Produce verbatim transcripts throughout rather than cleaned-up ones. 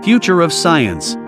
future of science.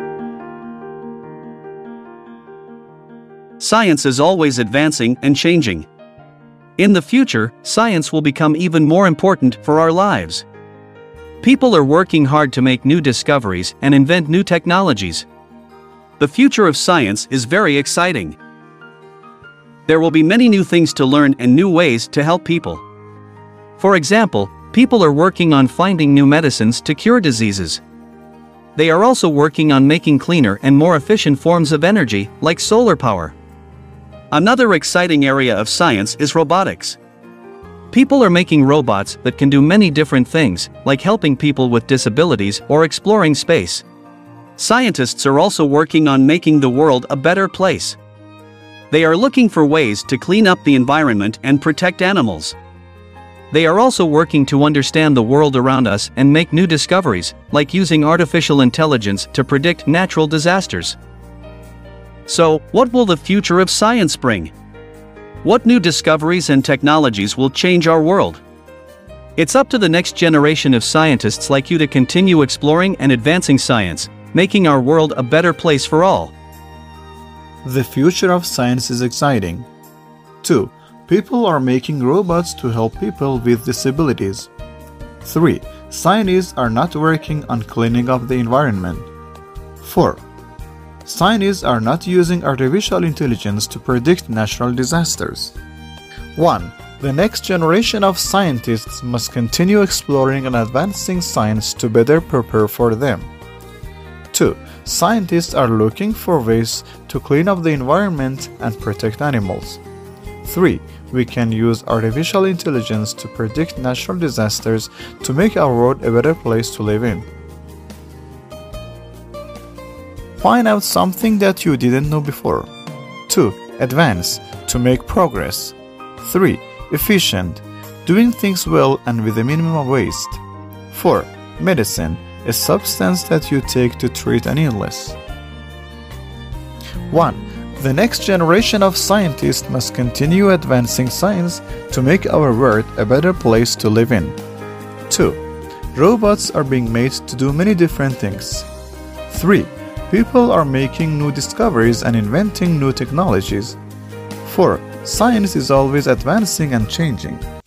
Science is always advancing and changing. In the future, science will become even more important for our lives. People are working hard to make new discoveries and invent new technologies. The future of science is very exciting. There will be many new things to learn and new ways to help people. For example, people are working on finding new medicines to cure diseases. They are also working on making cleaner and more efficient forms of energy, like solar power. Another exciting area of science is robotics. People are making robots that can do many different things, like helping people with disabilities or exploring space. Scientists are also working on making the world a better place. They are looking for ways to clean up the environment and protect animals. They are also working to understand the world around us and make new discoveries, like using artificial intelligence to predict natural disasters. So, what will the future of science bring? What new discoveries and technologies will change our world? It's up to the next generation of scientists like you to continue exploring and advancing science, making our world a better place for all. The future of science is exciting. two. People are making robots to help people with disabilities. three. Scientists are not working on cleaning up the environment. four. Scientists are not using artificial intelligence to predict natural disasters. one. The next generation of scientists must continue exploring and advancing science to better prepare for them. two. Scientists are looking for ways to clean up the environment and protect animals. three. We can use artificial intelligence to predict natural disasters to make our world a better place to live in. Find out something that you didn't know before. two. Advance, to make progress. three. Efficient, doing things well and with a minimum of waste. four. Medicine, a substance that you take to treat an illness. one. The next generation of scientists must continue advancing science to make our world a better place to live in. two. Robots are being made to do many different things. three. People are making new discoveries and inventing new technologies. four. Science is always advancing and changing.